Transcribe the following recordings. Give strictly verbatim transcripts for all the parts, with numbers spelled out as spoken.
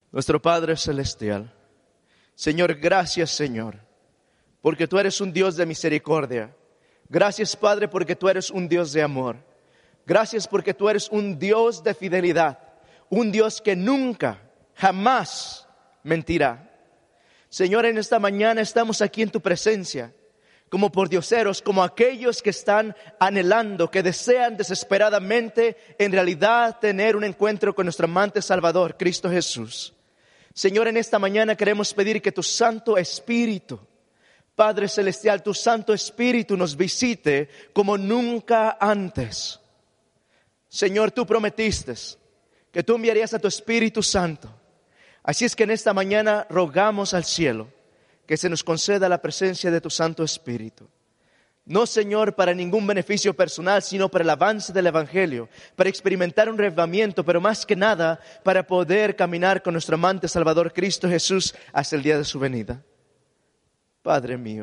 Nuestro Padre Celestial, Señor, gracias, Señor, porque tú eres un Dios de misericordia. Gracias, Padre, porque tú eres un Dios de amor. Gracias porque tú eres un Dios de fidelidad, un Dios que nunca, jamás mentirá. Señor, en esta mañana estamos aquí en tu presencia, como pordioseros, como aquellos que están anhelando, que desean desesperadamente en realidad tener un encuentro con nuestro amante Salvador, Cristo Jesús. Señor, en esta mañana queremos pedir que tu Santo Espíritu, Padre Celestial, tu Santo Espíritu nos visite como nunca antes. Señor, tú prometiste que tú enviarías a tu Espíritu Santo. Así es que en esta mañana rogamos al cielo que se nos conceda la presencia de tu Santo Espíritu. No, Señor, para ningún beneficio personal, sino para el avance del Evangelio, para experimentar un revivimiento, pero más que nada para poder caminar con nuestro amante Salvador Cristo Jesús hasta el día de su venida. Padre mío,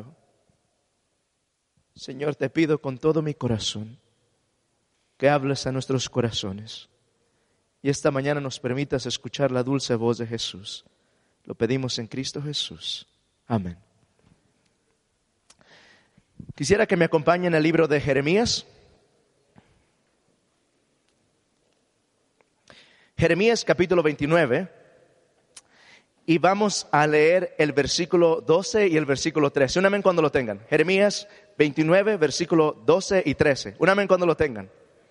Señor, te pido con todo mi corazón que hables a nuestros corazones y esta mañana nos permitas escuchar la dulce voz de Jesús. Lo pedimos en Cristo Jesús. Amén. Quisiera que me acompañen al libro de Jeremías. Jeremías capítulo veintinueve. Y vamos a leer el versículo doce y el versículo trece. Un amén cuando lo tengan. Jeremías veintinueve, versículo doce y trece. Un amén cuando lo tengan.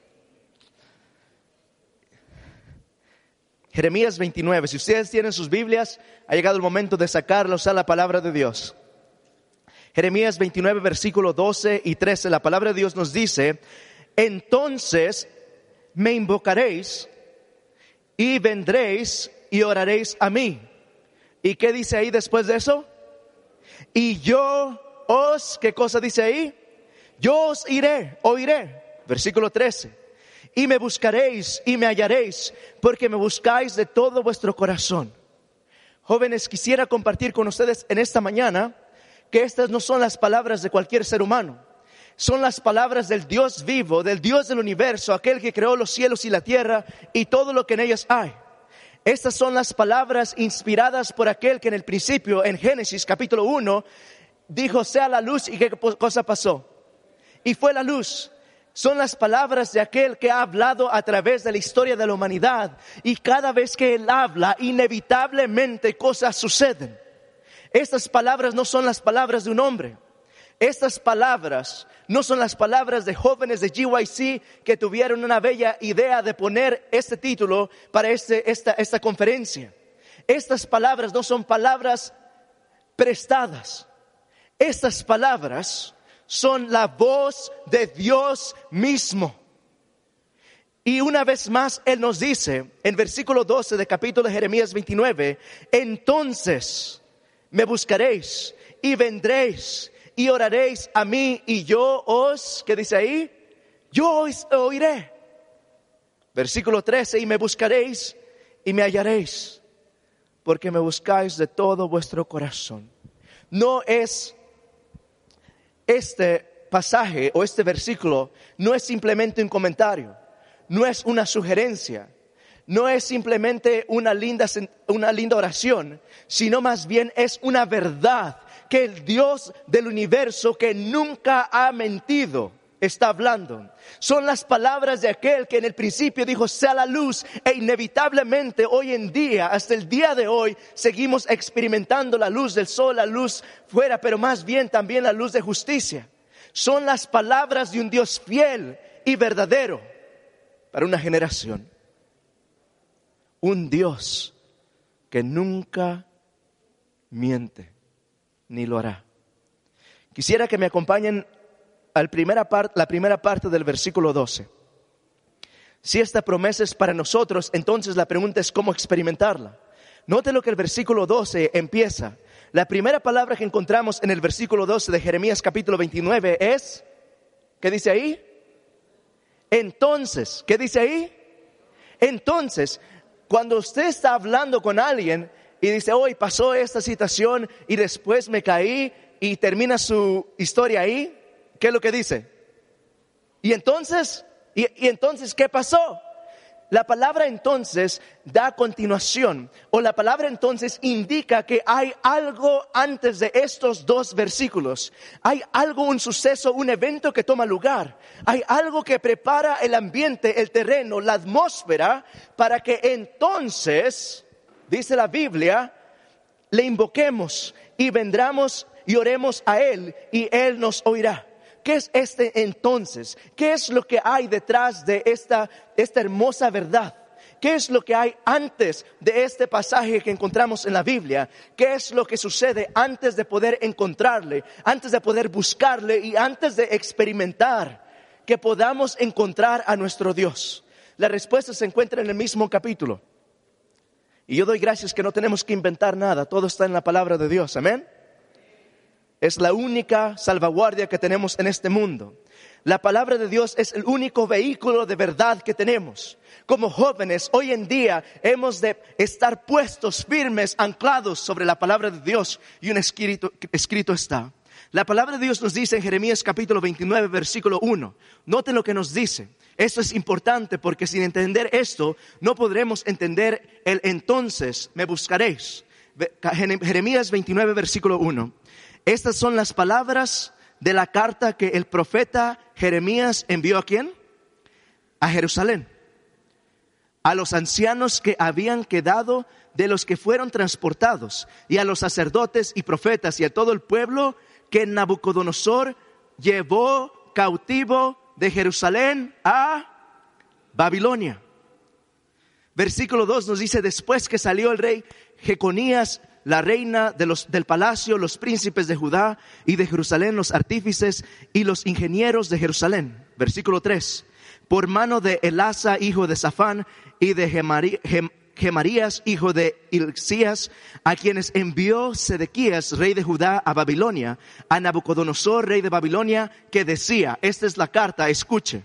Jeremías veintinueve. Si ustedes tienen sus Biblias, ha llegado el momento de sacarlos a la palabra de Dios. Jeremías veintinueve, versículo doce y trece. La palabra de Dios nos dice: entonces me invocaréis y vendréis y oraréis a mí. ¿Y qué dice ahí después de eso? Y yo os, ¿qué cosa dice ahí? Yo os iré, oiré. Versículo trece. Y me buscaréis y me hallaréis, porque me buscáis de todo vuestro corazón. Jóvenes, quisiera compartir con ustedes en esta mañana que estas no son las palabras de cualquier ser humano. Son las palabras del Dios vivo, del Dios del universo, aquel que creó los cielos y la tierra y todo lo que en ellos hay. Estas son las palabras inspiradas por aquel que en el principio, en Génesis capítulo uno, dijo: sea la luz, y qué cosa pasó. Y fue la luz. Son las palabras de aquel que ha hablado a través de la historia de la humanidad. Y cada vez que Él habla, inevitablemente cosas suceden. Estas palabras no son las palabras de un hombre. Estas palabras no son las palabras de jóvenes de G Y C que tuvieron una bella idea de poner este título para este, esta, esta conferencia. Estas palabras no son palabras prestadas. Estas palabras son la voz de Dios mismo. Y una vez más Él nos dice en versículo doce de capítulo de Jeremías veintinueve: entonces me buscaréis y vendréis y oraréis a mí y yo os, ¿qué dice ahí? Yo os oiré. Versículo trece: y me buscaréis y me hallaréis, porque me buscáis de todo vuestro corazón. No es este pasaje o este versículo, no es simplemente un comentario, no es una sugerencia, no es simplemente una linda, una linda oración, sino más bien es una verdad que el Dios del universo, que nunca ha mentido, está hablando. Son las palabras de aquel que en el principio dijo: sea la luz, e inevitablemente hoy en día, hasta el día de hoy, seguimos experimentando la luz del sol, la luz fuera, pero más bien también la luz de justicia. Son las palabras de un Dios fiel y verdadero para una generación. Un Dios que nunca miente, ni lo hará. Quisiera que me acompañen a la primera parte, la primera parte del versículo doce. Si esta promesa es para nosotros, entonces la pregunta es cómo experimentarla. Note lo que el versículo doce empieza. La primera palabra que encontramos en el versículo doce de Jeremías capítulo veintinueve es, ¿qué dice ahí? Entonces, ¿qué dice ahí? Entonces, cuando usted está hablando con alguien y dice: hoy pasó esta situación y después me caí, y termina su historia ahí, ¿qué es lo que dice? Y entonces, y, y entonces, ¿qué pasó? La palabra entonces da continuación, o la palabra entonces indica que hay algo antes de estos dos versículos. Hay algo, un suceso, un evento que toma lugar. Hay algo que prepara el ambiente, el terreno, la atmósfera, para que entonces, dice la Biblia, le invoquemos y vendramos y oremos a Él y Él nos oirá. ¿Qué es este entonces? ¿Qué es lo que hay detrás de esta, esta hermosa verdad? ¿Qué es lo que hay antes de este pasaje que encontramos en la Biblia? ¿Qué es lo que sucede antes de poder encontrarle, antes de poder buscarle y antes de experimentar que podamos encontrar a nuestro Dios? La respuesta se encuentra en el mismo capítulo. Y yo doy gracias que no tenemos que inventar nada, todo está en la palabra de Dios, amén. Es la única salvaguardia que tenemos en este mundo. La palabra de Dios es el único vehículo de verdad que tenemos. Como jóvenes, hoy en día hemos de estar puestos, firmes, anclados sobre la palabra de Dios. Y un escrito, escrito está. La palabra de Dios nos dice en Jeremías capítulo veintinueve, versículo uno. Noten lo que nos dice. Esto es importante porque sin entender esto, no podremos entender el entonces me buscaréis. Jeremías veintinueve, versículo uno. Estas son las palabras de la carta que el profeta Jeremías envió ¿a quién? A Jerusalén. A los ancianos que habían quedado de los que fueron transportados, y a los sacerdotes y profetas, y a todo el pueblo que Nabucodonosor llevó cautivo de Jerusalén a Babilonia. Versículo dos nos dice, después que salió el rey Jeconías, la reina de los, del palacio, los príncipes de Judá y de Jerusalén, los artífices y los ingenieros de Jerusalén. Versículo tres. Por mano de Elasa, hijo de Safán, y de Gemari, Gem, Gemarías, hijo de Hilcías, a quienes envió Sedequías, rey de Judá, a Babilonia, a Nabucodonosor, rey de Babilonia, que decía, esta es la carta, escuche,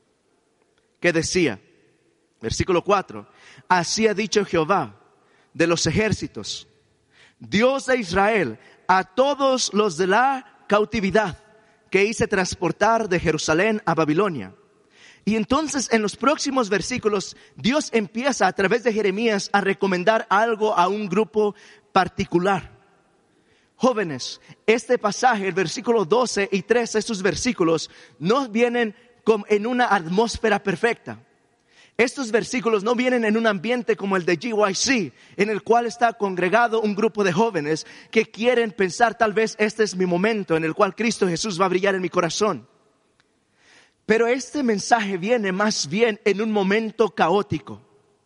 que decía, versículo cuatro, así ha dicho Jehová de los ejércitos, Dios de Israel, a todos los de la cautividad que hice transportar de Jerusalén a Babilonia. Y entonces en los próximos versículos Dios empieza a través de Jeremías a recomendar algo a un grupo particular. Jóvenes, este pasaje, el versículo doce y trece, estos versículos no vienen como en una atmósfera perfecta. Estos versículos no vienen en un ambiente como el de G Y C, en el cual está congregado un grupo de jóvenes que quieren pensar, tal vez este es mi momento en el cual Cristo Jesús va a brillar en mi corazón. Pero este mensaje viene más bien en un momento caótico.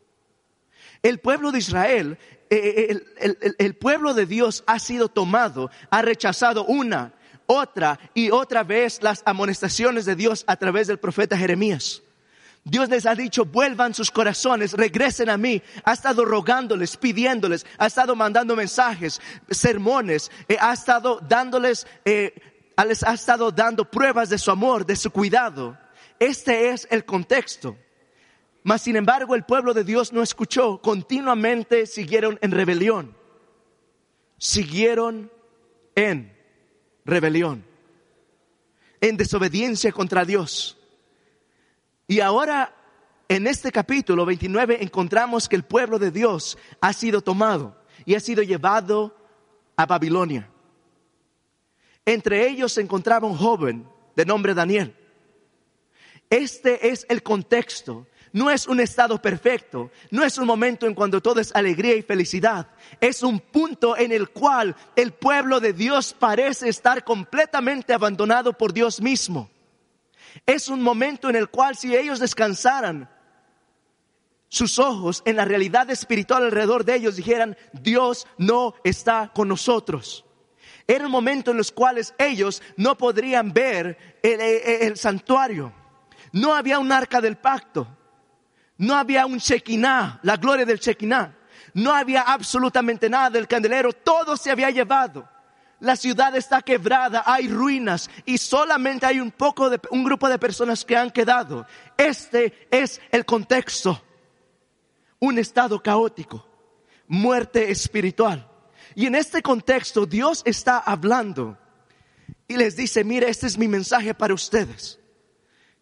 El pueblo de Israel, el, el, el, el pueblo de Dios ha sido tomado, ha rechazado una, otra y otra vez las amonestaciones de Dios a través del profeta Jeremías. Dios les ha dicho, vuelvan sus corazones, regresen a mí. Ha estado rogándoles, pidiéndoles, ha estado mandando mensajes, sermones, eh, ha estado dándoles, eh, les ha estado dando pruebas de su amor, de su cuidado. Este es el contexto. Mas sin embargo el pueblo de Dios no escuchó, continuamente siguieron en rebelión. Siguieron en rebelión, en desobediencia contra Dios. Y ahora, en este capítulo veintinueve, encontramos que el pueblo de Dios ha sido tomado y ha sido llevado a Babilonia. Entre ellos se encontraba un joven de nombre Daniel. Este es el contexto. No es un estado perfecto. No es un momento en cuando todo es alegría y felicidad. Es un punto en el cual el pueblo de Dios parece estar completamente abandonado por Dios mismo. Es un momento en el cual si ellos descansaran sus ojos en la realidad espiritual alrededor de ellos, dijeran, Dios no está con nosotros. Era un momento en los cuales ellos no podrían ver el, el, el santuario. No había un arca del pacto. No había un Shekinah, la gloria del Shekinah. No había absolutamente nada del candelero. Todo se había llevado. La ciudad está quebrada, hay ruinas y solamente hay un poco de, un grupo de personas que han quedado. Este es el contexto. Un estado caótico, muerte espiritual. Y en este contexto Dios está hablando y les dice, mire, este es mi mensaje para ustedes.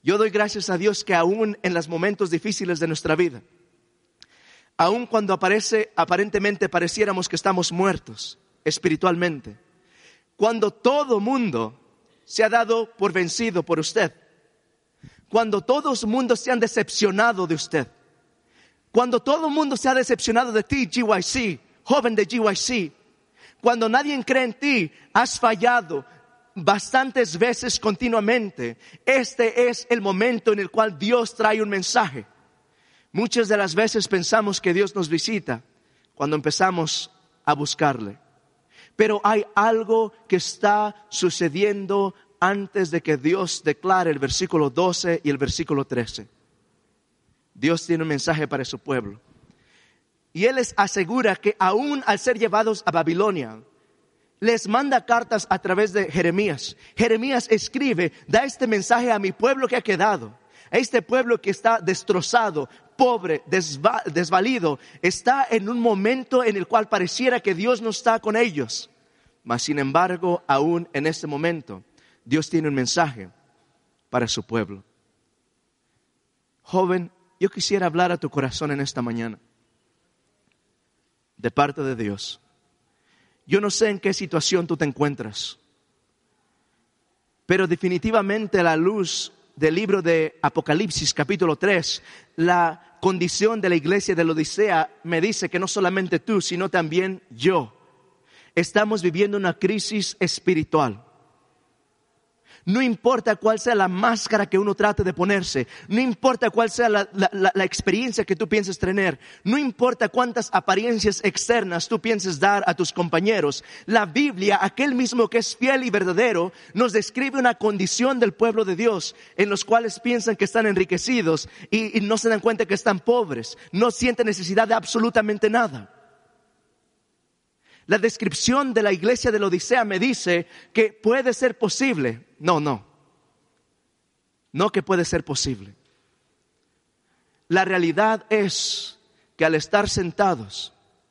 Yo doy gracias a Dios que aún en los momentos difíciles de nuestra vida, aún cuando aparece, aparentemente pareciéramos que estamos muertos espiritualmente, cuando todo mundo se ha dado por vencido por usted, cuando todo el mundo se han decepcionado de usted, cuando todo el mundo se ha decepcionado de ti, G Y C, joven de G Y C, cuando nadie cree en ti, has fallado bastantes veces continuamente, este es el momento en el cual Dios trae un mensaje. Muchas de las veces pensamos que Dios nos visita cuando empezamos a buscarle. Pero hay algo que está sucediendo antes de que Dios declare el versículo doce y el versículo trece. Dios tiene un mensaje para su pueblo. Y Él les asegura que aún al ser llevados a Babilonia, les manda cartas a través de Jeremías. Jeremías escribe, da este mensaje a mi pueblo que ha quedado. A este pueblo que está destrozado, pobre, desva- desvalido. Está en un momento en el cual pareciera que Dios no está con ellos. Mas sin embargo, aún en este momento, Dios tiene un mensaje para su pueblo. Joven, yo quisiera hablar a tu corazón en esta mañana. De parte de Dios. Yo no sé en qué situación tú te encuentras, pero definitivamente a la luz del libro de Apocalipsis capítulo tres, la condición de la iglesia de la Odisea me dice que no solamente tú, sino también yo, estamos viviendo una crisis espiritual. No importa cuál sea la máscara que uno trate de ponerse, no importa cuál sea la, la, la, la experiencia que tú pienses tener, no importa cuántas apariencias externas tú pienses dar a tus compañeros, la Biblia, aquel mismo que es fiel y verdadero, nos describe una condición del pueblo de Dios, en los cuales piensan que están enriquecidos y, y no se dan cuenta que están pobres, no sienten necesidad de absolutamente nada. La descripción de la iglesia de la Odisea me dice que puede ser posible. No, no. No que puede ser posible. La realidad es que al estar sentados,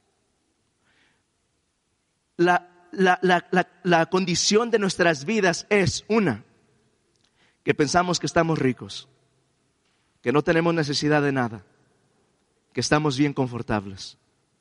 la, la, la, la, la condición de nuestras vidas es una, que pensamos que estamos ricos, que no tenemos necesidad de nada, que estamos bien confortables.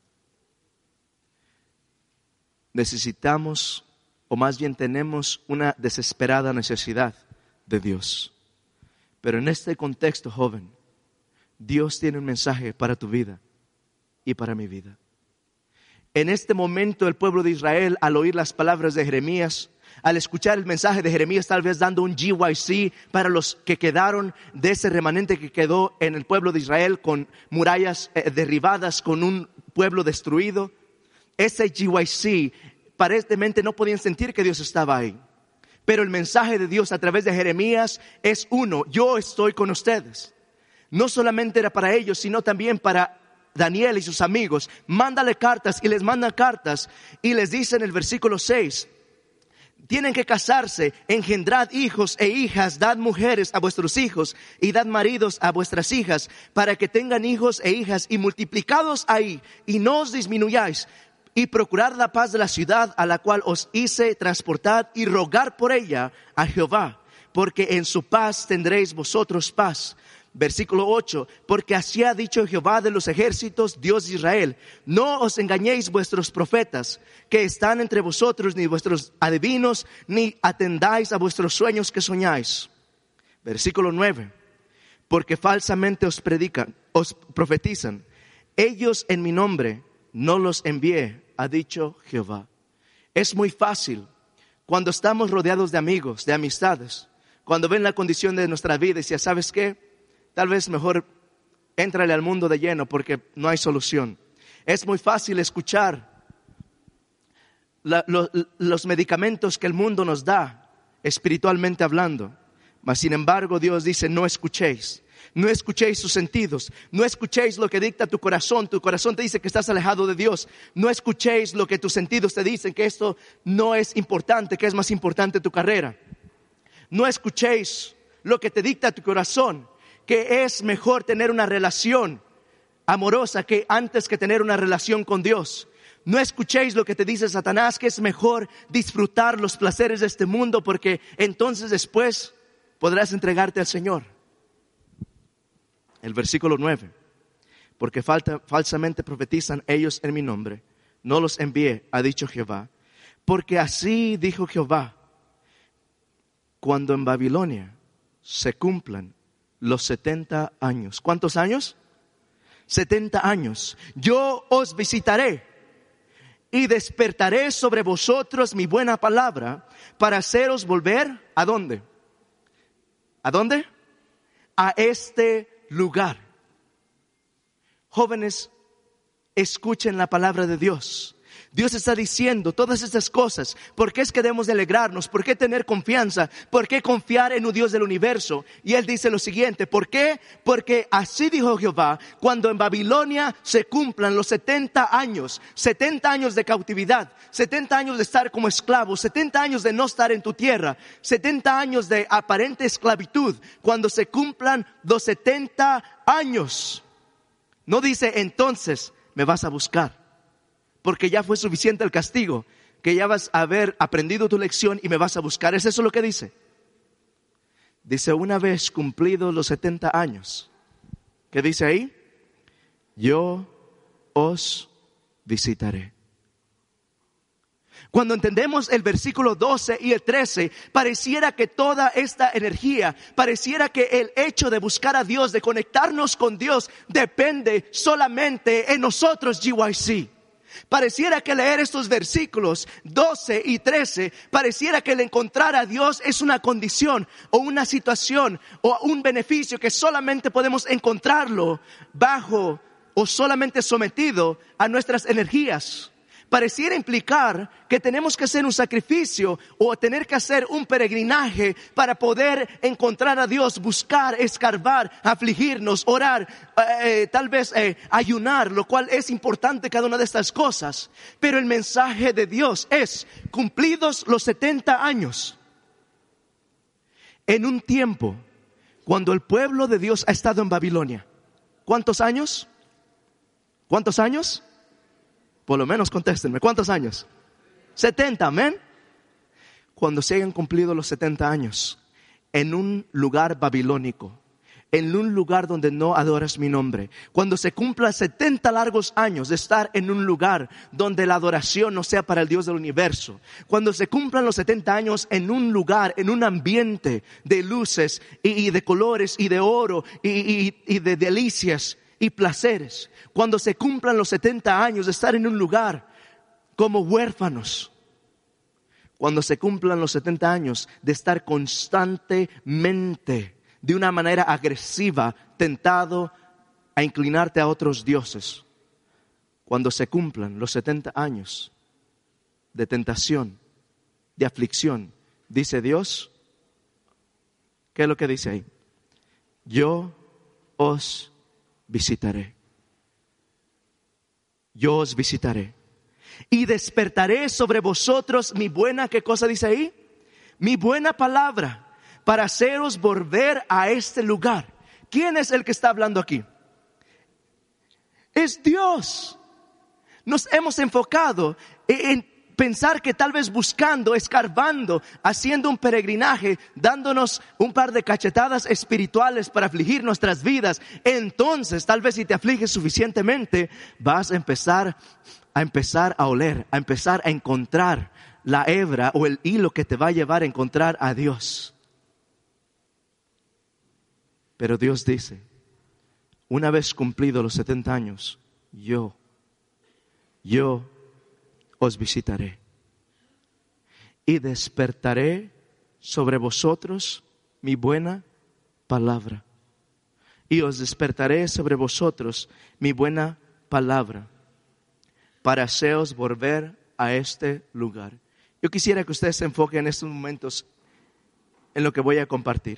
Necesitamos, o más bien tenemos una desesperada necesidad de Dios. Pero en este contexto, joven, Dios tiene un mensaje para tu vida y para mi vida. En este momento el pueblo de Israel, al oír las palabras de Jeremías, al escuchar el mensaje de Jeremías, tal vez dando un G Y C para los que quedaron de ese remanente que quedó en el pueblo de Israel, con murallas eh, derribadas, con un pueblo destruido. Ese G Y C, aparentemente no podían sentir que Dios estaba ahí. Pero el mensaje de Dios a través de Jeremías es uno: yo estoy con ustedes. No solamente era para ellos, sino también para Daniel y sus amigos. Mándale cartas, y les manda cartas y les dice en el versículo seis: tienen que casarse, engendrad hijos e hijas, dad mujeres a vuestros hijos y dad maridos a vuestras hijas, para que tengan hijos e hijas, y multiplicados ahí, y no os disminuyáis, y procurad la paz de la ciudad a la cual os hice transportad, y rogar por ella a Jehová, porque en su paz tendréis vosotros paz. Versículo ocho: porque así ha dicho Jehová de los ejércitos, Dios de Israel: no os engañéis vuestros profetas que están entre vosotros, ni vuestros adivinos, ni atendáis a vuestros sueños que soñáis. Versículo nueve: porque falsamente os predican, os profetizan. Ellos en mi nombre no los envié, ha dicho Jehová. Es muy fácil cuando estamos rodeados de amigos, de amistades, cuando ven la condición de nuestra vida y dicen: ¿sabes qué? Tal vez mejor éntrale al mundo de lleno porque no hay solución. Es muy fácil escuchar la, lo, los medicamentos que el mundo nos da, espiritualmente hablando. Mas sin embargo Dios dice: no escuchéis. No escuchéis sus sentidos, no escuchéis lo que dicta tu corazón. Tu corazón te dice que estás alejado de Dios. No escuchéis lo que tus sentidos te dicen, que esto no es importante, que es más importante tu carrera. No escuchéis lo que te dicta tu corazón, que es mejor tener una relación amorosa que antes que tener una relación con Dios. No escuchéis lo que te dice Satanás, que es mejor disfrutar los placeres de este mundo, porque entonces después podrás entregarte al Señor. El versículo nueve. Porque falta, falsamente profetizan ellos en mi nombre. No los envié, ha dicho Jehová. Porque así dijo Jehová, cuando en Babilonia se cumplan los setenta años. ¿Cuántos años? setenta años. Yo os visitaré y despertaré sobre vosotros mi buena palabra para haceros volver, ¿a dónde? ¿A dónde? A este lugar. Jóvenes, escuchen la palabra de Dios. Dios está diciendo todas estas cosas. ¿Por qué es que debemos de alegrarnos? ¿Por qué tener confianza? ¿Por qué confiar en un Dios del universo? Y Él dice lo siguiente. ¿Por qué? Porque así dijo Jehová, cuando en Babilonia se cumplan los setenta años, setenta años de cautividad, setenta años de estar como esclavos, setenta años de no estar en tu tierra, setenta años de aparente esclavitud, cuando se cumplan los setenta años. No dice entonces me vas a buscar, porque ya fue suficiente el castigo, que ya vas a haber aprendido tu lección y me vas a buscar. ¿Es eso lo que dice? Dice, una vez cumplidos los setenta años, ¿qué dice ahí? Yo os visitaré. Cuando entendemos el versículo doce y el trece, pareciera que toda esta energía, pareciera que el hecho de buscar a Dios, de conectarnos con Dios, depende solamente en nosotros, G Y C. Pareciera que leer estos versículos doce y trece, pareciera que el encontrar a Dios es una condición o una situación o un beneficio que solamente podemos encontrarlo bajo o solamente sometido a nuestras energías. Pareciera implicar que tenemos que hacer un sacrificio o tener que hacer un peregrinaje para poder encontrar a Dios, buscar, escarbar, afligirnos, orar, eh, tal vez eh, ayunar, lo cual es importante cada una de estas cosas. Pero el mensaje de Dios es, cumplidos los setenta años, en un tiempo cuando el pueblo de Dios ha estado en Babilonia. ¿Cuántos años? ¿Cuántos años? Por lo menos contéstenme, ¿cuántos años? setenta, amén. Cuando se hayan cumplido los setenta años, en un lugar babilónico, en un lugar donde no adoras mi nombre, cuando se cumplan setenta largos años de estar en un lugar donde la adoración no sea para el Dios del universo, cuando se cumplan los setenta años en un lugar, en un ambiente de luces y, y de colores y de oro y, y, y de delicias y placeres, cuando se cumplan los setenta años de estar en un lugar como huérfanos, cuando se cumplan los setenta años de estar constantemente, de una manera agresiva, tentado a inclinarte a otros dioses, cuando se cumplan los setenta años de tentación, de aflicción, dice Dios, ¿qué es lo que dice ahí? Yo os visitaré. Yo os visitaré. Y despertaré sobre vosotros mi buena, ¿qué cosa dice ahí? Mi buena palabra, para haceros volver a este lugar. ¿Quién es el que está hablando aquí? Es Dios. Nos hemos enfocado en pensar que tal vez buscando, escarbando, haciendo un peregrinaje, dándonos un par de cachetadas espirituales para afligir nuestras vidas, entonces tal vez si te afliges suficientemente, vas a empezar a empezar a oler, a empezar a encontrar la hebra o el hilo que te va a llevar a encontrar a Dios. Pero Dios dice, una vez cumplidos los setenta años, yo, yo os visitaré y despertaré sobre vosotros mi buena palabra. Y os despertaré sobre vosotros mi buena palabra para haceros volver a este lugar. Yo quisiera que ustedes se enfoquen en estos momentos en lo que voy a compartir.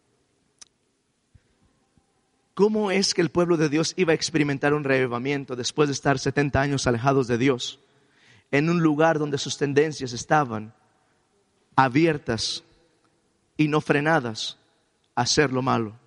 ¿Cómo es que el pueblo de Dios iba a experimentar un reavivamiento después de estar setenta años alejados de Dios? En un lugar donde sus tendencias estaban abiertas y no frenadas a hacer lo malo.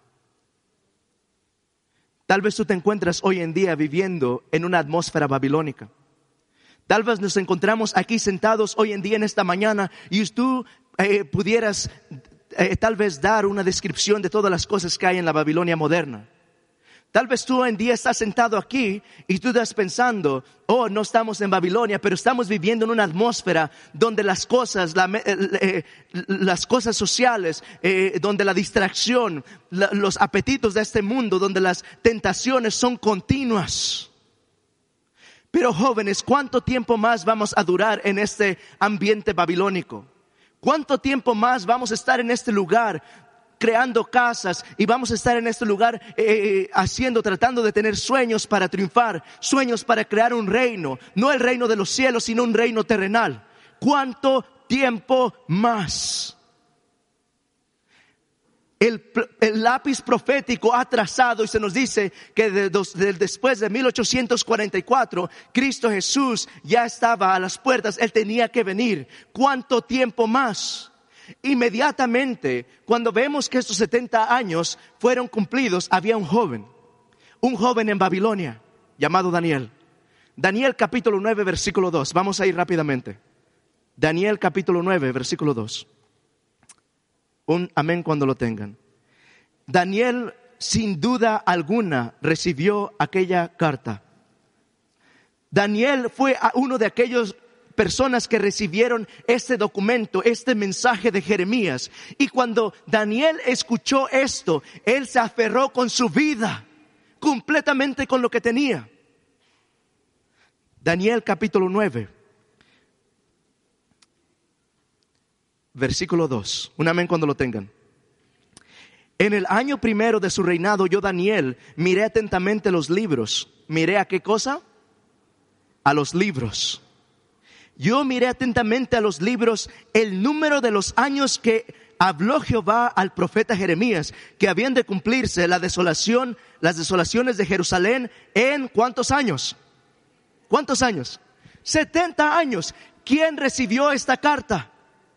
Tal vez tú te encuentras hoy en día viviendo en una atmósfera babilónica. Tal vez nos encontramos aquí sentados hoy en día en esta mañana y tú eh, pudieras eh, tal vez dar una descripción de todas las cosas que hay en la Babilonia moderna. Tal vez tú hoy en día estás sentado aquí y tú estás pensando, oh, no estamos en Babilonia, pero estamos viviendo en una atmósfera donde las cosas, la, eh, las cosas sociales, eh, donde la distracción, la, los apetitos de este mundo, donde las tentaciones son continuas. Pero jóvenes, ¿cuánto tiempo más vamos a durar en este ambiente babilónico? ¿Cuánto tiempo más vamos a estar en este lugar creando casas y vamos a estar en este lugar eh, haciendo, tratando de tener sueños para triunfar, sueños para crear un reino, no el reino de los cielos, sino un reino terrenal? ¿Cuánto tiempo más? El, el lápiz profético ha trazado y se nos dice que de, de, de, después de mil ochocientos cuarenta y cuatro, Cristo Jesús ya estaba a las puertas, Él tenía que venir. ¿Cuánto tiempo más? Inmediatamente, cuando vemos que estos setenta años fueron cumplidos, había un joven, un joven en Babilonia, llamado Daniel. Daniel capítulo nueve, versículo dos. Vamos a ir rápidamente. Daniel capítulo nueve, versículo dos. Un amén cuando lo tengan. Daniel, sin duda alguna, recibió aquella carta. Daniel fue uno de aquellos personas que recibieron este documento, este mensaje de Jeremías. Y cuando Daniel escuchó esto, él se aferró con su vida, completamente con lo que tenía. Daniel capítulo nueve, versículo dos. Un amén cuando lo tengan. En el año primero de su reinado, yo, Daniel, miré atentamente los libros. ¿Miré a qué cosa? A los libros. Yo miré atentamente a los libros el número de los años que habló Jehová al profeta Jeremías, que habían de cumplirse la desolación, las desolaciones de Jerusalén en ¿cuántos años? ¿Cuántos años? setenta años. ¿Quién recibió esta carta?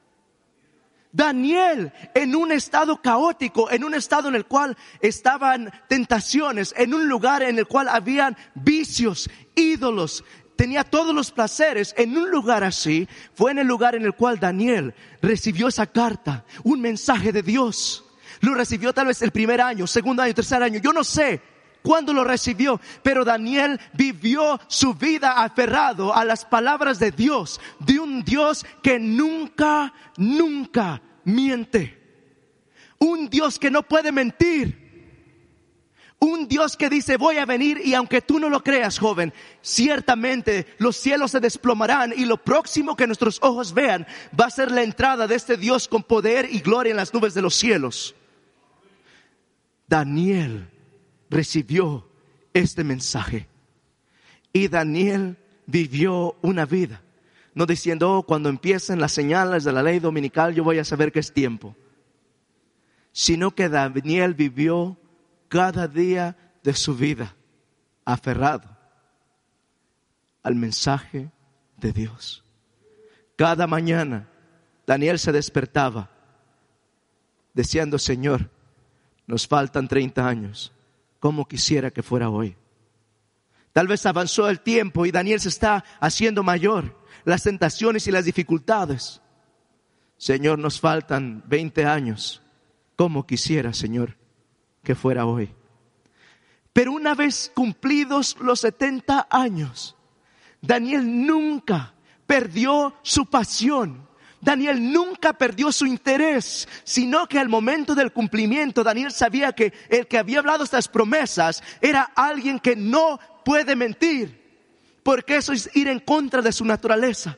Daniel, en un estado caótico, en un estado en el cual estaban tentaciones, en un lugar en el cual habían vicios, ídolos, tenía todos los placeres. En un lugar así, fue en el lugar en el cual Daniel recibió esa carta, un mensaje de Dios. Lo recibió tal vez el primer año, segundo año, tercer año, yo no sé cuándo lo recibió, pero Daniel vivió su vida aferrado a las palabras de Dios, de un Dios que nunca, nunca miente. Un Dios que no puede mentir. Un Dios que dice, voy a venir, y aunque tú no lo creas, joven, ciertamente los cielos se desplomarán y lo próximo que nuestros ojos vean va a ser la entrada de este Dios con poder y gloria en las nubes de los cielos. Daniel recibió este mensaje y Daniel vivió una vida, no diciendo, oh, cuando empiecen las señales de la ley dominical yo voy a saber que es tiempo, sino que Daniel vivió cada día de su vida aferrado al mensaje de Dios. Cada mañana Daniel se despertaba diciendo, Señor, nos faltan treinta años, ¿cómo quisiera que fuera hoy? Tal vez avanzó el tiempo y Daniel se está haciendo mayor, las tentaciones y las dificultades. Señor, nos faltan veinte años, ¿cómo quisiera, Señor, que fuera hoy? Pero una vez cumplidos los setenta años, Daniel nunca perdió su pasión. Daniel nunca perdió su interés, sino que al momento del cumplimiento, Daniel sabía que el que había hablado estas promesas era alguien que no puede mentir, porque eso es ir en contra de su naturaleza.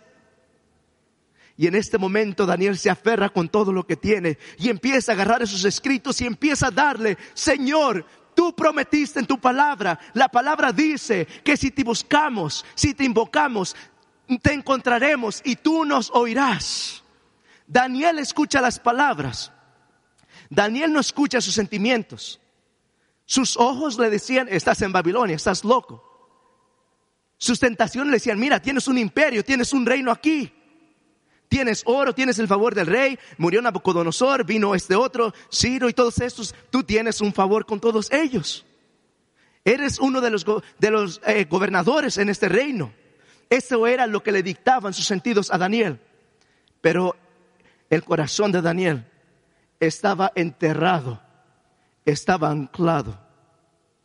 Y en este momento Daniel se aferra con todo lo que tiene y empieza a agarrar esos escritos y empieza a darle, Señor, tú prometiste en tu palabra, la palabra dice que si te buscamos, si te invocamos, te encontraremos y tú nos oirás. Daniel escucha las palabras. Daniel no escucha sus sentimientos. Sus ojos le decían, estás en Babilonia, estás loco. Sus tentaciones le decían, mira, tienes un imperio, tienes un reino aquí. Tienes oro, tienes el favor del rey, murió Nabucodonosor, vino este otro, Ciro y todos estos. Tú tienes un favor con todos ellos. Eres uno de los, de los eh, gobernadores en este reino. Eso era lo que le dictaban sus sentidos a Daniel. Pero el corazón de Daniel estaba enterrado, estaba anclado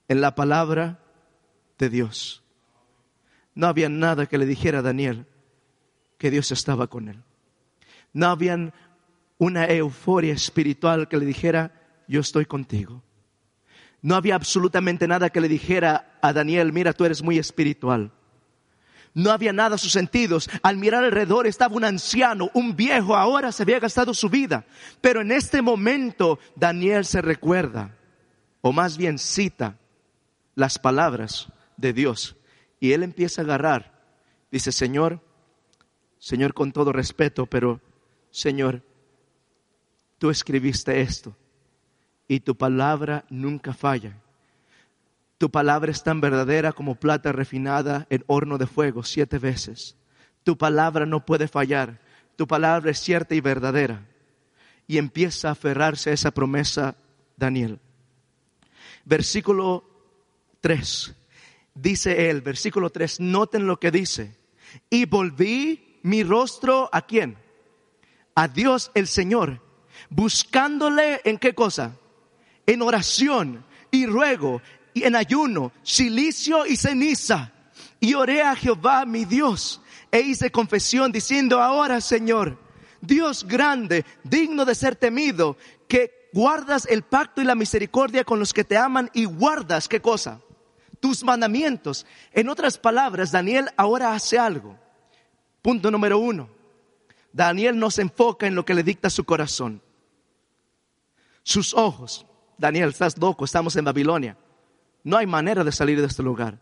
en la palabra de Dios. No había nada que le dijera a Daniel que Dios estaba con él. No había una euforia espiritual que le dijera, yo estoy contigo. No había absolutamente nada que le dijera a Daniel, mira, tú eres muy espiritual. No había nada a sus sentidos. Al mirar alrededor estaba un anciano, un viejo, ahora se había gastado su vida. Pero en este momento Daniel se recuerda, o más bien cita las palabras de Dios. Y él empieza a agarrar. Dice, Señor, Señor, con todo respeto, pero Señor, tú escribiste esto y tu palabra nunca falla. Tu palabra es tan verdadera como plata refinada en horno de fuego siete veces. Tu palabra no puede fallar. Tu palabra es cierta y verdadera. Y empieza a aferrarse a esa promesa Daniel. Versículo tres. Dice él, versículo tres, noten lo que dice. Y volví mi rostro, ¿a quién? A Dios el Señor, buscándole en qué cosa, en oración y ruego y en ayuno, silicio y ceniza. Y oré a Jehová mi Dios e hice confesión diciendo, ahora Señor, Dios grande, digno de ser temido, que guardas el pacto y la misericordia con los que te aman y guardas ¿qué cosa? Tus mandamientos. En otras palabras, Daniel ahora hace algo. Punto número uno. Daniel no se enfoca en lo que le dicta su corazón. Sus ojos. Daniel, estás loco, estamos en Babilonia. No hay manera de salir de este lugar.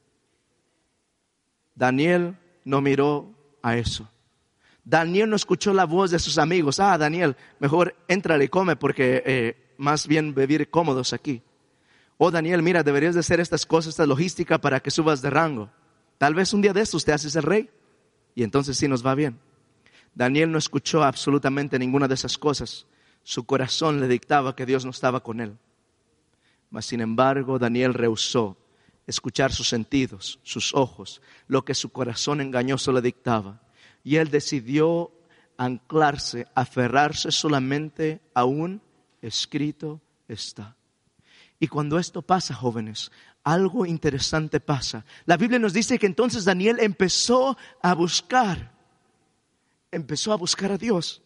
Daniel no miró a eso. Daniel no escuchó la voz de sus amigos. Ah, Daniel, mejor éntrale y come porque eh, más bien vivir cómodos aquí. Oh, Daniel, mira, deberías de hacer estas cosas, esta logística para que subas de rango. Tal vez un día de estos te haces el rey y entonces sí nos va bien. Daniel no escuchó absolutamente ninguna de esas cosas. Su corazón le dictaba que Dios no estaba con él. Mas sin embargo, Daniel rehusó escuchar sus sentidos, sus ojos, lo que su corazón engañoso le dictaba. Y él decidió anclarse, aferrarse solamente a un escrito está. Y cuando esto pasa, jóvenes, algo interesante pasa. La Biblia nos dice que entonces Daniel empezó a buscar, empezó a buscar a Dios.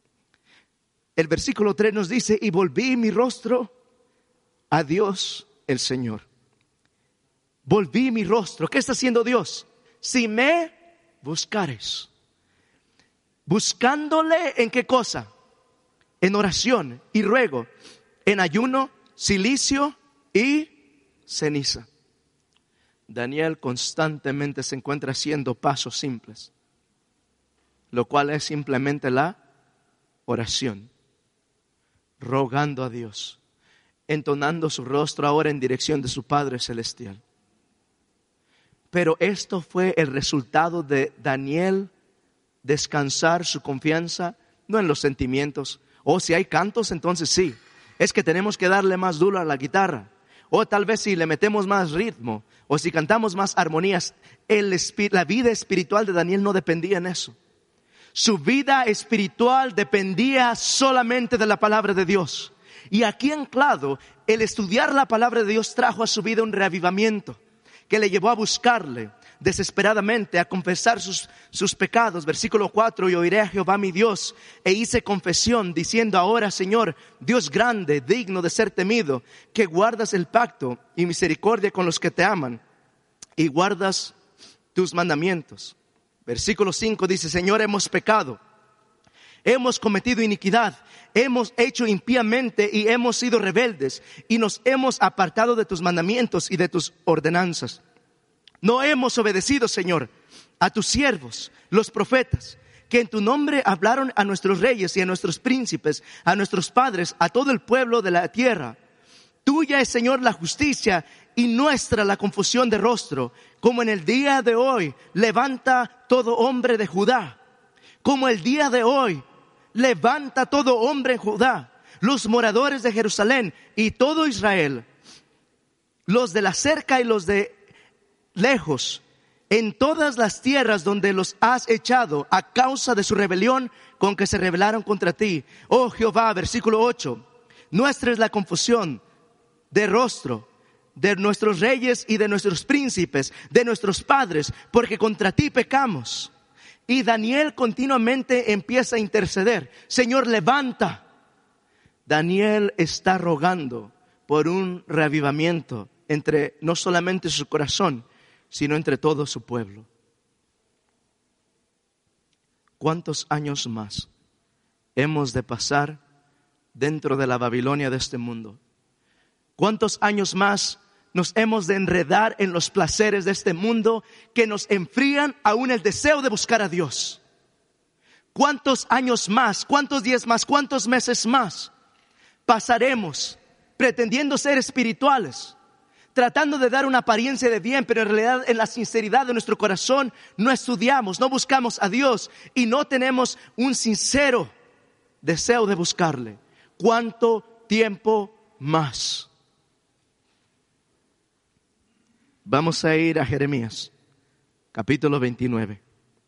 El versículo tres nos dice, y volví mi rostro a Dios el Señor. Volví mi rostro. ¿Qué está haciendo Dios? Si me buscares. Buscándole en qué cosa? En oración y ruego, en ayuno, silicio y ceniza. Daniel constantemente se encuentra haciendo pasos simples, lo cual es simplemente la oración, rogando a Dios, entonando su rostro ahora en dirección de su Padre Celestial. Pero esto fue el resultado de Daniel descansar su confianza, no en los sentimientos. O si hay cantos, entonces sí. Es que tenemos que darle más duro a la guitarra. O tal vez si le metemos más ritmo. O si cantamos más armonías. El, la vida espiritual de Daniel no dependía en eso. Su vida espiritual dependía solamente de la palabra de Dios. Y aquí anclado, el estudiar la palabra de Dios trajo a su vida un reavivamiento que le llevó a buscarle desesperadamente, a confesar sus, sus pecados. Versículo cuatro, y oiré a Jehová mi Dios, e hice confesión, diciendo, ahora Señor, Dios grande, digno de ser temido, que guardas el pacto y misericordia con los que te aman, y guardas tus mandamientos. Versículo cinco dice, Señor, hemos pecado, hemos cometido iniquidad, hemos hecho impíamente y hemos sido rebeldes, y nos hemos apartado de tus mandamientos y de tus ordenanzas. No hemos obedecido, Señor, a tus siervos, los profetas, que en tu nombre hablaron a nuestros reyes y a nuestros príncipes, a nuestros padres, a todo el pueblo de la tierra. Tuya es, Señor, la justicia y nuestra la confusión de rostro. Como en el día de hoy levanta todo hombre de Judá. Como el día de hoy levanta todo hombre en Judá, los moradores de Jerusalén y todo Israel, los de la cerca y los de lejos, en todas las tierras donde los has echado a causa de su rebelión con que se rebelaron contra ti. Oh Jehová, versículo ocho, nuestra es la confusión de rostro de nuestros reyes y de nuestros príncipes, de nuestros padres, porque contra ti pecamos. Y Daniel continuamente empieza a interceder. Señor, levanta. Daniel está rogando por un reavivamiento entre no solamente su corazón, sino entre todo su pueblo. ¿Cuántos años más hemos de pasar dentro de la Babilonia de este mundo? ¿Cuántos años más nos hemos de enredar en los placeres de este mundo que nos enfrían aún el deseo de buscar a Dios? ¿Cuántos años más, cuántos días más, cuántos meses más pasaremos pretendiendo ser espirituales, tratando de dar una apariencia de bien, pero en realidad en la sinceridad de nuestro corazón no estudiamos, no buscamos a Dios y no tenemos un sincero deseo de buscarle? ¿Cuánto tiempo más? Vamos a ir a Jeremías, capítulo veintinueve,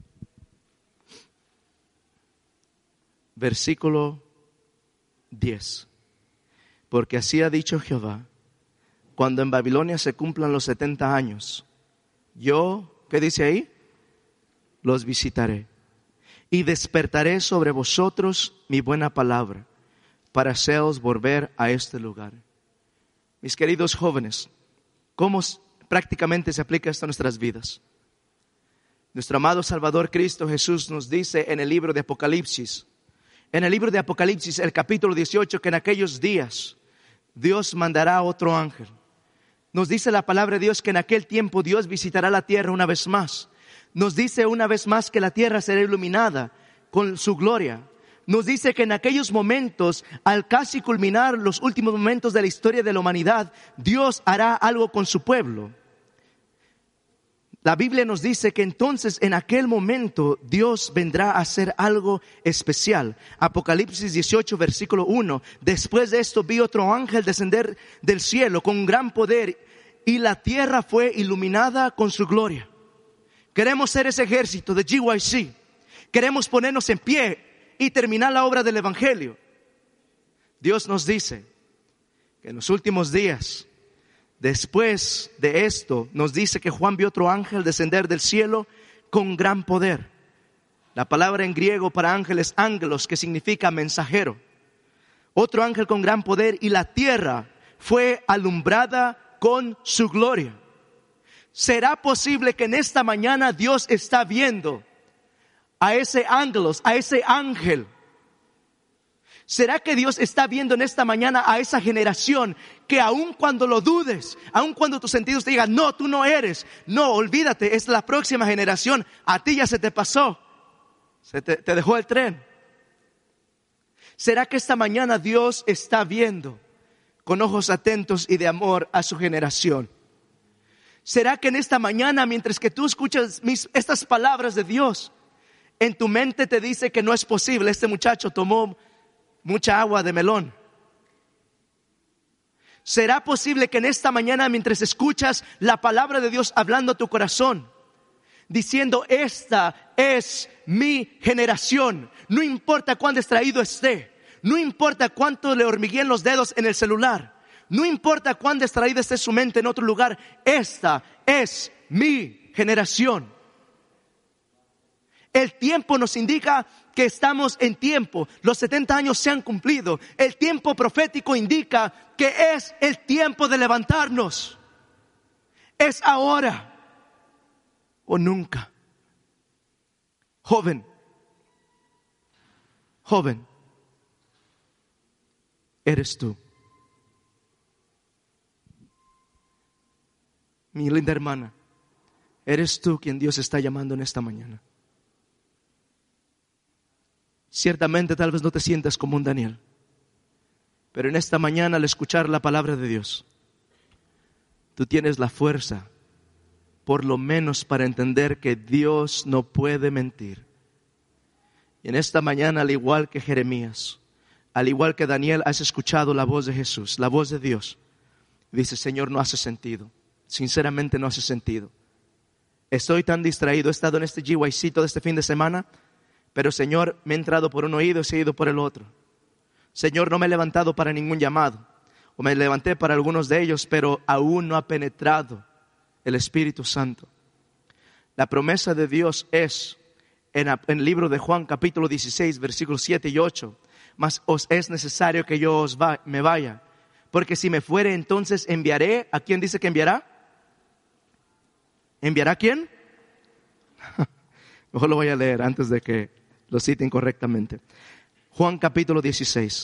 versículo diez. Porque así ha dicho Jehová: cuando en Babilonia se cumplan los setenta años, yo, ¿qué dice ahí? Los visitaré y despertaré sobre vosotros mi buena palabra para haceros volver a este lugar. Mis queridos jóvenes, ¿cómo prácticamente se aplica esto a nuestras vidas? Nuestro amado Salvador Cristo Jesús nos dice en el libro de Apocalipsis, en el libro de Apocalipsis, el capítulo dieciocho, que en aquellos días Dios mandará otro ángel. Nos dice la palabra de Dios que en aquel tiempo Dios visitará la tierra una vez más. Nos dice una vez más que la tierra será iluminada con su gloria. Nos dice que en aquellos momentos, al casi culminar los últimos momentos de la historia de la humanidad, Dios hará algo con su pueblo. La Biblia nos dice que entonces en aquel momento Dios vendrá a hacer algo especial. Apocalipsis dieciocho, versículo uno. Después de esto vi otro ángel descender del cielo con gran poder y la tierra fue iluminada con su gloria. Queremos ser ese ejército de G Y C. Queremos ponernos en pie y terminar la obra del Evangelio. Dios nos dice que en los últimos días, después de esto, nos dice que Juan vio otro ángel descender del cielo con gran poder. La palabra en griego para ángel es ángelos, que significa mensajero. Otro ángel con gran poder y la tierra fue alumbrada con su gloria. ¿Será posible que en esta mañana Dios está viendo a ese ángelos, a ese ángel? ¿Será que Dios está viendo en esta mañana a esa generación que aun cuando lo dudes, aun cuando tus sentidos te digan, no, tú no eres, no, olvídate, es la próxima generación, a ti ya se te pasó, se te, te dejó el tren? ¿Será que esta mañana Dios está viendo con ojos atentos y de amor a su generación? ¿Será que en esta mañana, mientras que tú escuchas mis, estas palabras de Dios, en tu mente te dice que no es posible, este muchacho tomó mucha agua de melón? ¿Será posible que en esta mañana, mientras escuchas la palabra de Dios hablando a tu corazón, diciendo, esta es mi generación, no importa cuán distraído esté, no importa cuánto le hormigueen los dedos en el celular, no importa cuán distraída esté su mente en otro lugar, esta es mi generación? El tiempo nos indica que estamos en tiempo. Los setenta años se han cumplido. El tiempo profético indica que es el tiempo de levantarnos. Es ahora o nunca. Joven, joven, eres tú. Mi linda hermana, eres tú quien Dios está llamando en esta mañana. Ciertamente tal vez no te sientas como un Daniel, pero en esta mañana, al escuchar la palabra de Dios, tú tienes la fuerza, por lo menos para entender que Dios no puede mentir. Y en esta mañana, al igual que Jeremías, al igual que Daniel, has escuchado la voz de Jesús, la voz de Dios. Dices, Señor, no hace sentido. Sinceramente no hace sentido. Estoy tan distraído, he estado en este G Y C todo este fin de semana, pero Señor, me he entrado por un oído y se he ido por el otro. Señor, no me he levantado para ningún llamado. o me levanté para algunos de ellos, pero aún no ha penetrado el Espíritu Santo. La promesa de Dios es en, en el libro de Juan capítulo dieciséis versículos siete y ocho. Mas os es necesario que yo os va, me vaya, porque si me fuere entonces enviaré. ¿A quién dice que enviará? ¿Enviará a quién? Mejor lo voy a leer antes de que lo cite incorrectamente. Juan capítulo dieciséis.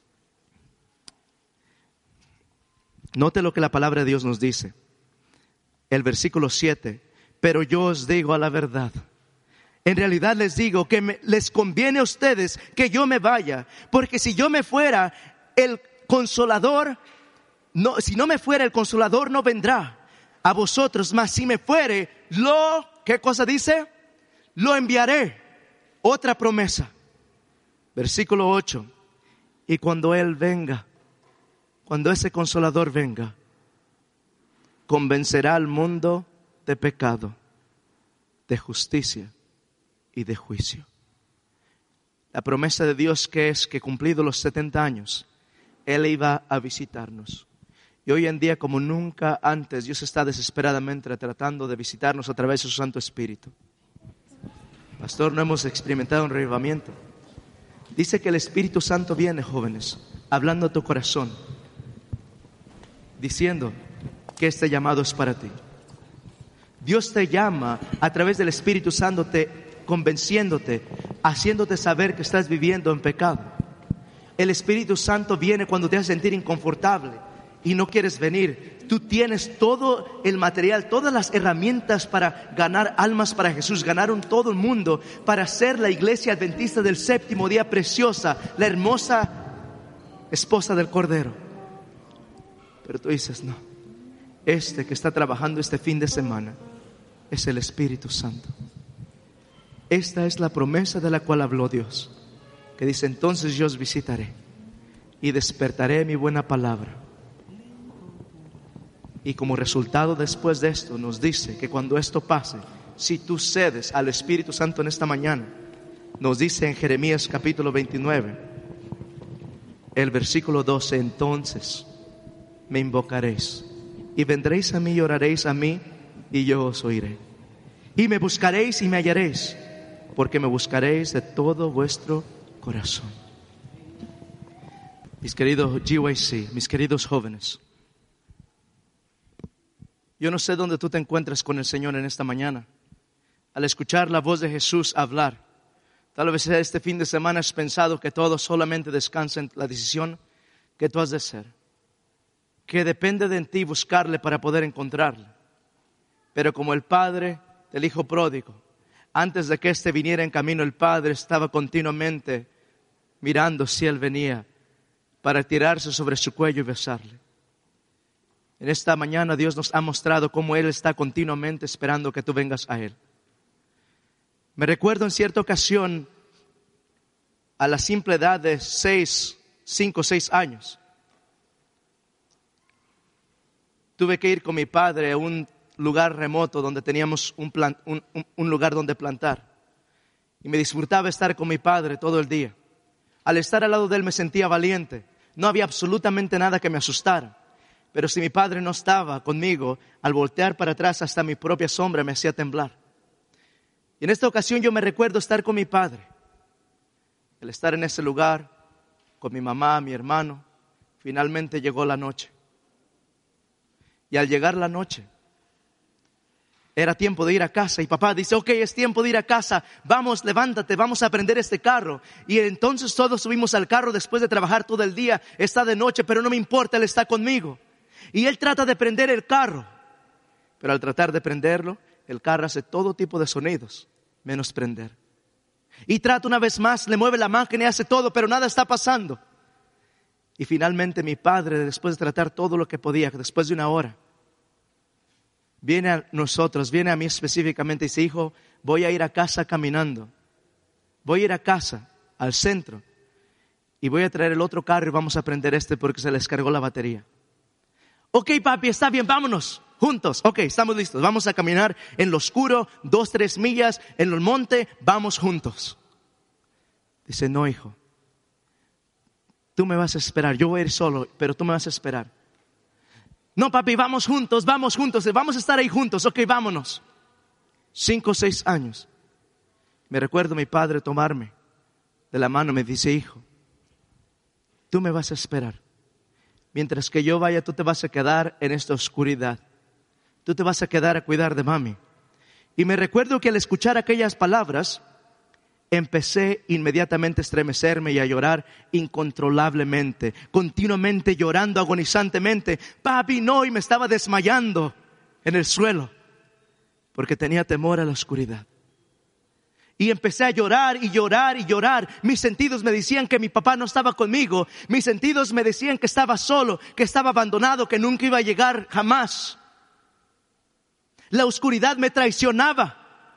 Note lo que la palabra de Dios nos dice. El versículo siete. Pero yo os digo a la verdad. En realidad les digo que me, les conviene a ustedes que yo me vaya. Porque si yo me fuera, el consolador, no, si no me fuera, el consolador no vendrá a vosotros. Mas si me fuere, lo, ¿qué cosa dice? Lo enviaré. Otra promesa. Versículo ocho. Y cuando Él venga, cuando ese consolador venga, convencerá al mundo de pecado, de justicia y de juicio. La promesa de Dios que es que cumplidos los setenta años, Él iba a visitarnos. Y hoy en día, como nunca antes, Dios está desesperadamente tratando de visitarnos a través de su Santo Espíritu. Pastor, no hemos experimentado un revivamiento. Dice que el Espíritu Santo viene, jóvenes, hablando a tu corazón, diciendo que este llamado es para ti. Dios te llama a través del Espíritu Santo, te convenciéndote, haciéndote saber que estás viviendo en pecado. El Espíritu Santo viene cuando te haces sentir inconfortable y no quieres venir. Tú tienes todo el material, todas las herramientas para ganar almas para Jesús, ganar un todo el mundo, para ser la iglesia adventista del séptimo día preciosa, la hermosa esposa del Cordero. Pero tú dices, no, este que está trabajando este fin de semana es el Espíritu Santo. Esta es la promesa de la cual habló Dios, que dice, entonces yo os visitaré y despertaré mi buena palabra. Y como resultado después de esto nos dice que cuando esto pase, si tú cedes al Espíritu Santo en esta mañana, nos dice en Jeremías capítulo veintinueve, el versículo doce, entonces me invocaréis y vendréis a mí y oraréis a mí y yo os oiré. Y me buscaréis y me hallaréis, porque me buscaréis de todo vuestro corazón. Mis queridos G Y C, mis queridos jóvenes, yo no sé dónde tú te encuentras con el Señor en esta mañana. Al escuchar la voz de Jesús hablar, tal vez este fin de semana has pensado que todo solamente descansa en la decisión que tú has de hacer, que depende de ti buscarle para poder encontrarle. Pero como el padre del hijo pródigo, antes de que éste viniera en camino, el padre estaba continuamente mirando si él venía para tirarse sobre su cuello y besarle. En esta mañana Dios nos ha mostrado cómo Él está continuamente esperando que tú vengas a Él. Me recuerdo en cierta ocasión, a la simple edad de seis, cinco, seis años, tuve que ir con mi padre a un lugar remoto donde teníamos un, plan, un, un, un lugar donde plantar. Y me disfrutaba estar con mi padre todo el día. Al estar al lado de él me sentía valiente. No había absolutamente nada que me asustara. Pero si mi padre no estaba conmigo, al voltear para atrás hasta mi propia sombra me hacía temblar. Y en esta ocasión yo me recuerdo estar con mi padre. El estar en ese lugar, con mi mamá, mi hermano, finalmente llegó la noche. Y al llegar la noche, era tiempo de ir a casa. Y papá dice, ok, es tiempo de ir a casa. Vamos, levántate, vamos a prender este carro. Y entonces todos subimos al carro después de trabajar todo el día. Está de noche, pero no me importa, Él está conmigo. Y él trata de prender el carro. Pero al tratar de prenderlo, el carro hace todo tipo de sonidos, menos prender. Y trata una vez más, le mueve la máquina y hace todo, pero nada está pasando. Y finalmente mi padre, después de tratar todo lo que podía, después de una hora, viene a nosotros, viene a mí específicamente y dice, hijo, voy a ir a casa caminando. Voy a ir a casa, al centro, y voy a traer el otro carro y vamos a prender este porque se les cargó la batería. Ok, papi, está bien, vámonos, juntos. Ok, estamos listos, vamos a caminar en lo oscuro, dos, tres millas, en el monte, vamos juntos. Dice, no, hijo, tú me vas a esperar, yo voy a ir solo, pero tú me vas a esperar. No, papi, vamos juntos, vamos juntos, vamos a estar ahí juntos, ok, vámonos. Cinco o seis años. Me recuerdo mi padre tomarme de la mano, me dice, hijo, tú me vas a esperar. Mientras que yo vaya, tú te vas a quedar en esta oscuridad. Tú te vas a quedar a cuidar de mami. Y me recuerdo que al escuchar aquellas palabras, empecé inmediatamente a estremecerme y a llorar incontrolablemente, continuamente llorando agonizantemente. Papi, no, y me estaba desmayando en el suelo, porque tenía temor a la oscuridad. Y empecé a llorar y llorar y llorar. Mis sentidos me decían que mi papá no estaba conmigo. Mis sentidos me decían que estaba solo, que estaba abandonado, que nunca iba a llegar jamás. La oscuridad me traicionaba.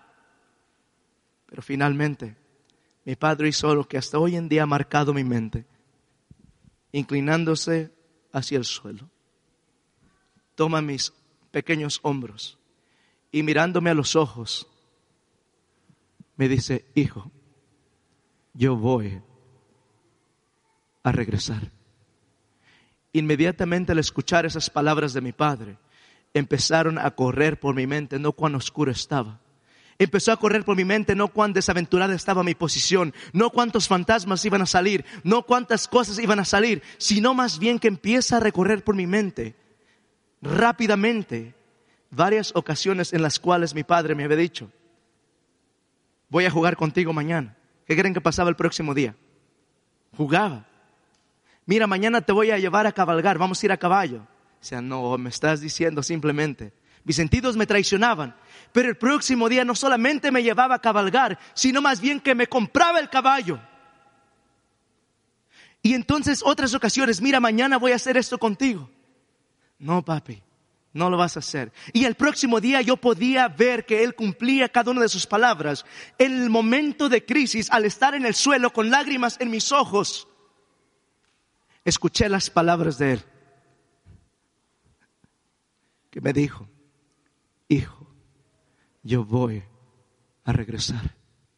Pero finalmente, mi padre hizo lo que hasta hoy en día ha marcado mi mente. Inclinándose hacia el suelo, toma mis pequeños hombros y mirándome a los ojos, me dice, hijo, yo voy a regresar. Inmediatamente al escuchar esas palabras de mi padre, empezaron a correr por mi mente, no cuán oscuro estaba. Empezó a correr por mi mente no cuán desaventurada estaba mi posición, no cuántos fantasmas iban a salir, no cuántas cosas iban a salir, sino más bien que empieza a recorrer por mi mente rápidamente varias ocasiones en las cuales mi padre me había dicho, voy a jugar contigo mañana. ¿Qué creen que pasaba el próximo día? Jugaba. Mira, mañana te voy a llevar a cabalgar, vamos a ir a caballo. O sea, no, me estás diciendo simplemente. Mis sentidos me traicionaban. Pero el próximo día no solamente me llevaba a cabalgar, sino más bien que me compraba el caballo. Y entonces otras ocasiones, mira, mañana voy a hacer esto contigo. No, papi, no lo vas a hacer. Y el próximo día yo podía ver que él cumplía cada una de sus palabras. En el momento de crisis, al estar en el suelo con lágrimas en mis ojos, escuché las palabras de él, que me dijo, hijo, yo voy a regresar.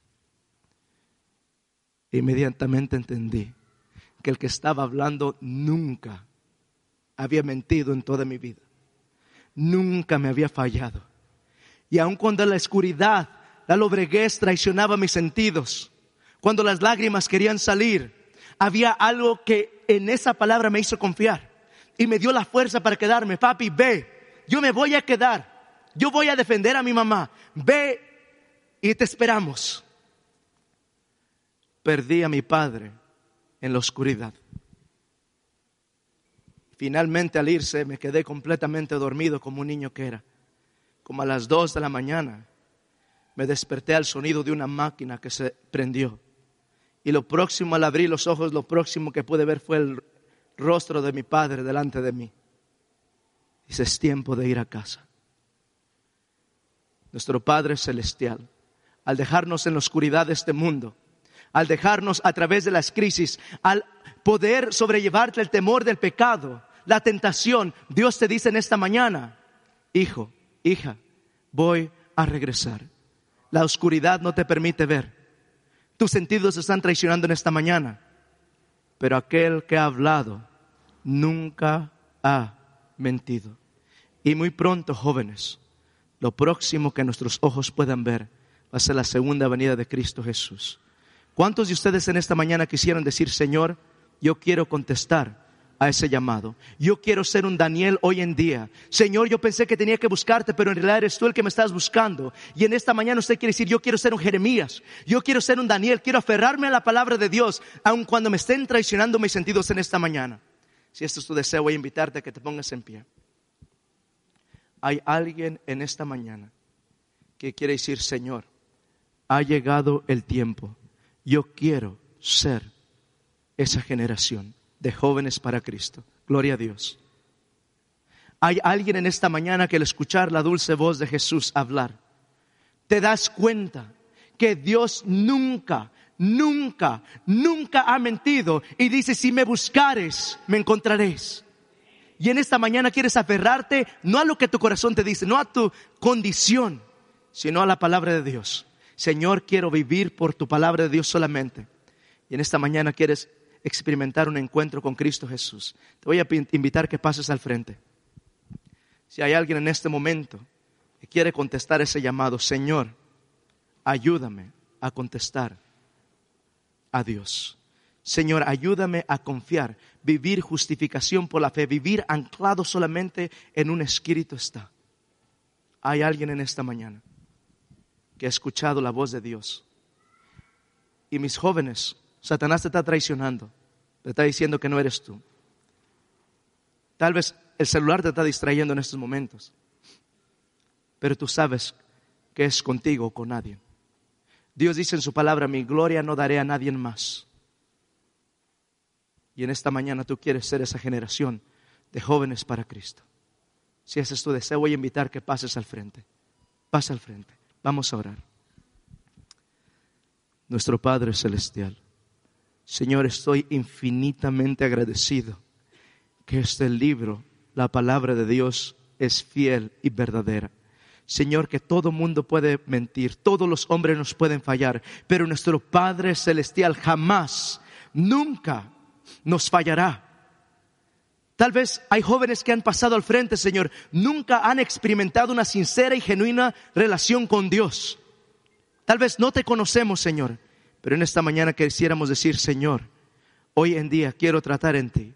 Inmediatamente entendí que el que estaba hablando nunca había mentido en toda mi vida. Nunca me había fallado. Y aun cuando la oscuridad, la lobreguez traicionaba mis sentidos, cuando las lágrimas querían salir, había algo que en esa palabra me hizo confiar y me dio la fuerza para quedarme. Papi, ve, yo me voy a quedar. Yo voy a defender a mi mamá. Ve y te esperamos. Perdí a mi padre en la oscuridad. Finalmente al irse me quedé completamente dormido como un niño que era. Como a las dos de la mañana me desperté al sonido de una máquina que se prendió. Y lo próximo al abrir los ojos, lo próximo que pude ver fue el rostro de mi padre delante de mí. Dice, es tiempo de ir a casa. Nuestro Padre Celestial, al dejarnos en la oscuridad de este mundo, al dejarnos a través de las crisis, al poder sobrellevarte el temor del pecado, la tentación, Dios te dice en esta mañana, hijo, hija, voy a regresar. La oscuridad no te permite ver. Tus sentidos están traicionando en esta mañana, pero aquel que ha hablado nunca ha mentido. Y muy pronto, jóvenes, lo próximo que nuestros ojos puedan ver va a ser la segunda venida de Cristo Jesús. ¿Cuántos de ustedes en esta mañana quisieran decir, Señor, yo quiero contestar a ese llamado? Yo quiero ser un Daniel hoy en día. Señor, yo pensé que tenía que buscarte, pero en realidad eres tú el que me estás buscando. Y en esta mañana usted quiere decir, yo quiero ser un Jeremías, yo quiero ser un Daniel, quiero aferrarme a la palabra de Dios, aun cuando me estén traicionando mis sentidos en esta mañana. Si esto es tu deseo, voy a invitarte a que te pongas en pie. Hay alguien en esta mañana que quiere decir, Señor, ha llegado el tiempo. Yo quiero ser esa generación de jóvenes para Cristo. Gloria a Dios. Hay alguien en esta mañana que al escuchar la dulce voz de Jesús hablar, te das cuenta que Dios nunca, nunca, nunca ha mentido y dice, si me buscares, me encontraréis. Y en esta mañana quieres aferrarte no a lo que tu corazón te dice, no a tu condición, sino a la palabra de Dios. Señor, quiero vivir por tu palabra de Dios solamente. Y en esta mañana quieres experimentar un encuentro con Cristo Jesús, te voy a invitar que pases al frente. Si hay alguien en este momento que quiere contestar ese llamado, Señor, ayúdame a contestar a Dios. Señor, ayúdame a confiar, vivir justificación por la fe, vivir anclado solamente en un escrito está. Hay alguien en esta mañana que ha escuchado la voz de Dios. Y mis jóvenes, Satanás te está traicionando, te está diciendo que no eres tú. Tal vez el celular te está distrayendo en estos momentos, pero tú sabes que es contigo o con nadie. Dios dice en su palabra, mi gloria no daré a nadie más. Y en esta mañana tú quieres ser esa generación de jóvenes para Cristo. Si ese es tu deseo, voy a invitar que pases al frente. Pasa al frente. Vamos a orar. Nuestro Padre Celestial, Señor, estoy infinitamente agradecido que este libro, la palabra de Dios, es fiel y verdadera. Señor, que todo mundo puede mentir, todos los hombres nos pueden fallar, pero nuestro Padre Celestial jamás, nunca nos fallará. Tal vez hay jóvenes que han pasado al frente, Señor, nunca han experimentado una sincera y genuina relación con Dios. Tal vez no te conocemos, Señor, pero en esta mañana quisiéramos decir, Señor, hoy en día quiero tratar en ti.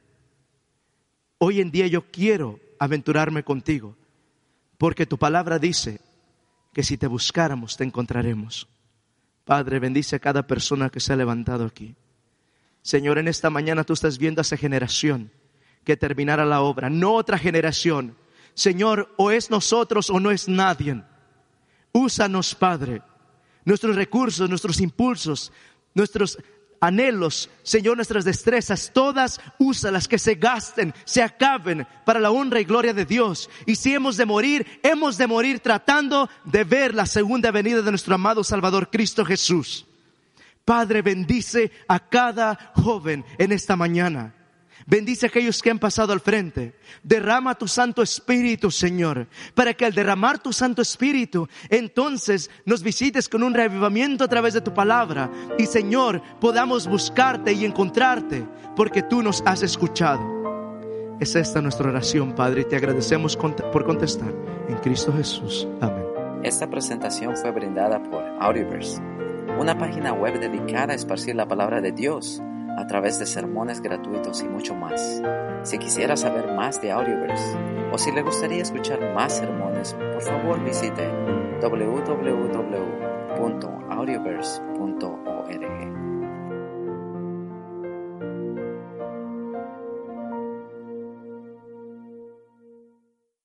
Hoy en día yo quiero aventurarme contigo, porque tu palabra dice que si te buscáramos te encontraremos. Padre, bendice a cada persona que se ha levantado aquí. Señor, en esta mañana tú estás viendo a esa generación que terminara la obra, no otra generación. Señor, o es nosotros o no es nadie. Úsanos, Padre, nuestros recursos, nuestros impulsos, nuestros anhelos, Señor, nuestras destrezas, todas úsalas, que se gasten, se acaben para la honra y gloria de Dios. Y si hemos de morir, hemos de morir tratando de ver la segunda venida de nuestro amado Salvador Cristo Jesús. Padre, bendice a cada joven en esta mañana. Bendice a aquellos que han pasado al frente. Derrama tu Santo Espíritu, Señor, para que al derramar tu Santo Espíritu, entonces nos visites con un reavivamiento a través de tu palabra. Y, Señor, podamos buscarte y encontrarte, porque tú nos has escuchado. Es esta nuestra oración, Padre, y te agradecemos por contestar. En Cristo Jesús. Amén. Esta presentación fue brindada por Audioverse, una página web dedicada a esparcir la palabra de Dios a través de sermones gratuitos y mucho más. Si quisiera saber más de Audioverse o si le gustaría escuchar más sermones, por favor visite doble u doble u doble u punto audioverse punto org.